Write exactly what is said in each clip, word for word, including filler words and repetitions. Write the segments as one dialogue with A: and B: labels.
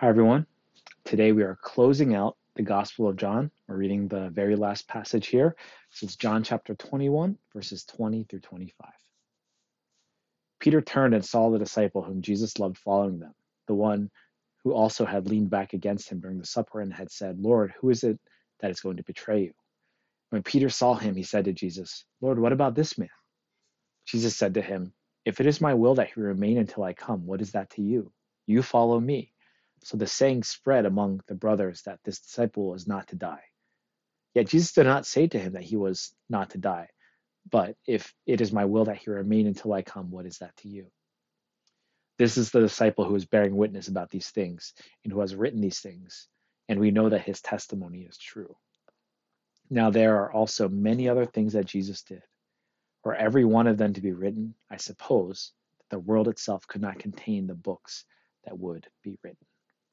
A: Hi, everyone. Today we are closing out the Gospel of John. We're reading the very last passage here. This is John chapter twenty-one, verses twenty through twenty-five. Peter turned and saw the disciple whom Jesus loved following them, the one who also had leaned back against him during the supper and had said, "Lord, who is it that is going to betray you?" When Peter saw him, he said to Jesus, "Lord, what about this man?" Jesus said to him, "If it is my will that he remain until I come, what is that to you? You follow me." So the saying spread among the brothers that this disciple was not to die. Yet Jesus did not say to him that he was not to die, but if it is my will that he remain until I come, what is that to you? This is the disciple who is bearing witness about these things and who has written these things, and we know that his testimony is true. Now there are also many other things that Jesus did. Were every one of them to be written, I suppose that the world itself could not contain the books that would be written.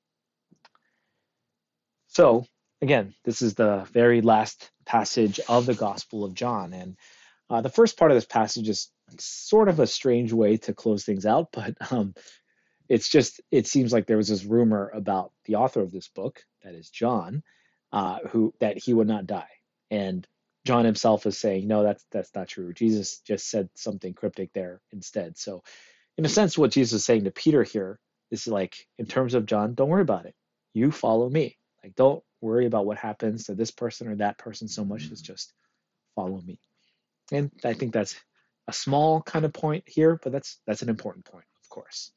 A: So, again, this is the very last passage of the Gospel of John. And uh, the first part of this passage is sort of a strange way to close things out, but um, it's just, it seems like there was this rumor about the author of this book, that is John, uh, who that he would not die. And John himself is saying, no, that's that's not true. Jesus just said something cryptic there instead. So, in a sense, what Jesus is saying to Peter here is like, in terms of John, don't worry about it. You follow me. Like, don't worry about what happens to this person or that person so much as just follow me. And I think that's a small kind of point here, but that's that's an important point, of course.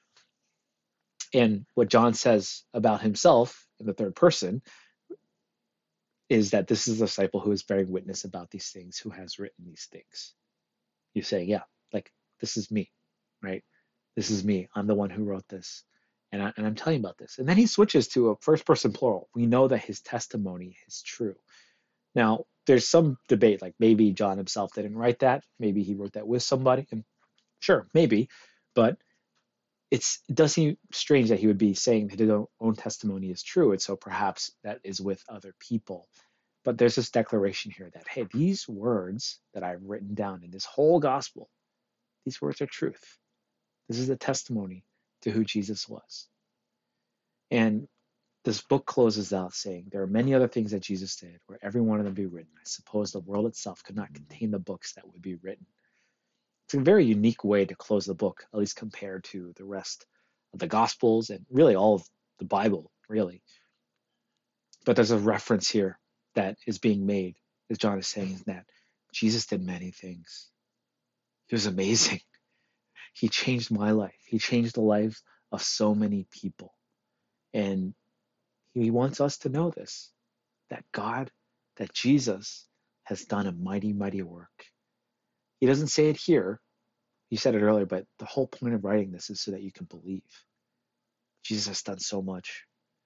A: And what John says about himself in the third person is that this is a disciple who is bearing witness about these things, who has written these things. You say, yeah, like, this is me, right? This is me. I'm the one who wrote this. And, I, and I'm telling you about this. And then he switches to a first person plural. We know that his testimony is true. Now, there's some debate, like maybe John himself didn't write that. Maybe he wrote that with somebody. And sure, maybe. But it's, it does seem strange that he would be saying that his own, own testimony is true. And so perhaps that is with other people. But there's this declaration here that, hey, these words that I've written down in this whole gospel, these words are truth. This is a testimony to who Jesus was. And this book closes out saying, there are many other things that Jesus did, where every one of them be written. I suppose the world itself could not contain the books that would be written. It's a very unique way to close the book, at least compared to the rest of the Gospels and really all of the Bible, really. But there's a reference here that is being made, as John is saying, is that Jesus did many things. He was amazing. He changed my life. He changed the lives of so many people. And he wants us to know this, that God, that Jesus has done a mighty, mighty work. He doesn't say it here. He said it earlier, but the whole point of writing this is so that you can believe. Jesus has done so much.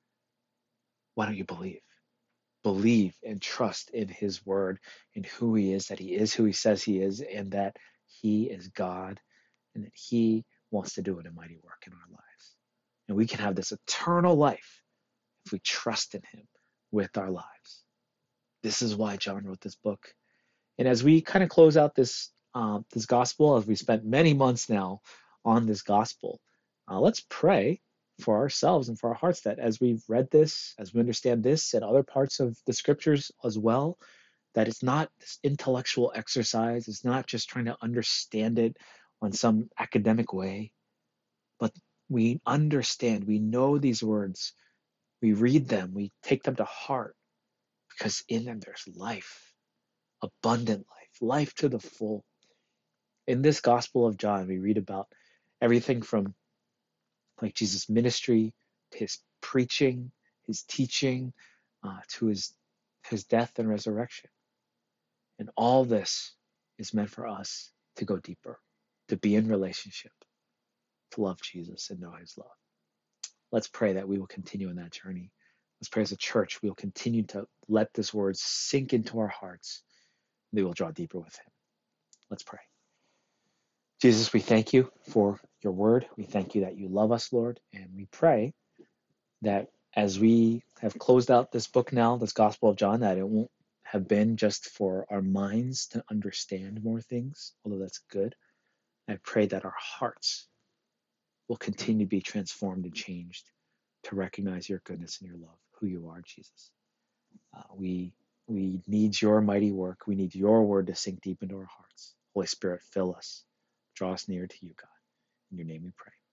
A: Why don't you believe? Believe and trust in his word, in who he is, that he is who he says he is, and that he is God, and that he wants to do a mighty work in our lives. And we can have this eternal life if we trust in him with our lives. This is why John wrote this book. And as we kind of close out this uh, this gospel, as we spent many months now on this gospel, uh, let's pray for ourselves and for our hearts that as we've read this, as we understand this and other parts of the scriptures as well, that it's not this intellectual exercise. It's not just trying to understand it on some academic way, but we understand, we know these words, we read them, we take them to heart, because in them there's life, abundant life, life to the full. In this Gospel of John, we read about everything from like Jesus' ministry, to his preaching, his teaching, uh, to his his death and resurrection. And all this is meant for us to go deeper, to be in relationship, to love Jesus and know his love. Let's pray that we will continue on that journey. Let's pray as a church, we will continue to let this word sink into our hearts. We will draw deeper with him. Let's pray. Jesus, we thank you for your word. We thank you that you love us, Lord. And we pray that as we have closed out this book now, this Gospel of John, that it won't have been just for our minds to understand more things, although that's good. I pray that our hearts will continue to be transformed and changed to recognize your goodness and your love, who you are, Jesus. Uh, we we need your mighty work. We need your word to sink deep into our hearts. Holy Spirit, fill us. Draw us near to you, God. In your name we pray.